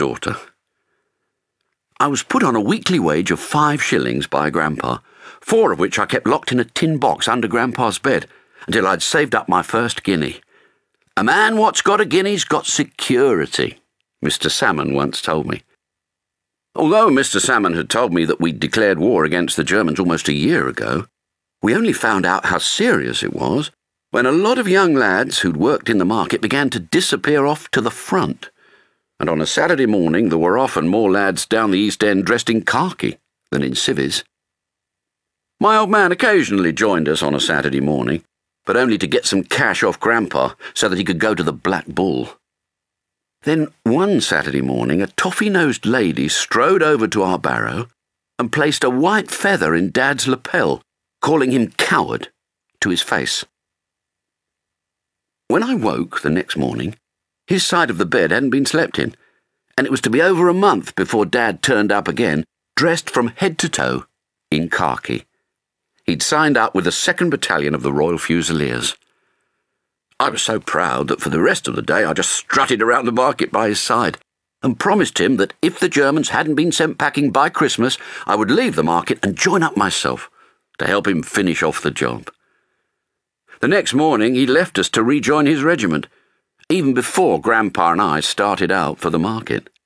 daughter. I was put on a weekly wage of 5 shillings by Grandpa, 4 of which I kept locked in a tin box under Grandpa's bed until I'd saved up my first guinea. "A man what's got a guinea's got security," Mr. Salmon once told me. Although Mr. Salmon had told me that we'd declared war against the Germans almost a year ago, we only found out how serious it was when a lot of young lads who'd worked in the market began to disappear off to the front. And on a Saturday morning there were often more lads down the East End dressed in khaki than in civvies. My old man occasionally joined us on a Saturday morning, but only to get some cash off Grandpa so that he could go to the Black Bull. Then one Saturday morning a toffee-nosed lady strode over to our barrow and placed a white feather in Dad's lapel, calling him coward to his face. When I woke the next morning, his side of the bed hadn't been slept in, and it was to be over a month before Dad turned up again, dressed from head to toe in khaki. He'd signed up with the 2nd Battalion of the Royal Fusiliers. I was so proud that for the rest of the day I just strutted around the market by his side and promised him that if the Germans hadn't been sent packing by Christmas, I would leave the market and join up myself to help him finish off the job. The next morning he left us to rejoin his regiment, even before Grandpa and I started out for the market.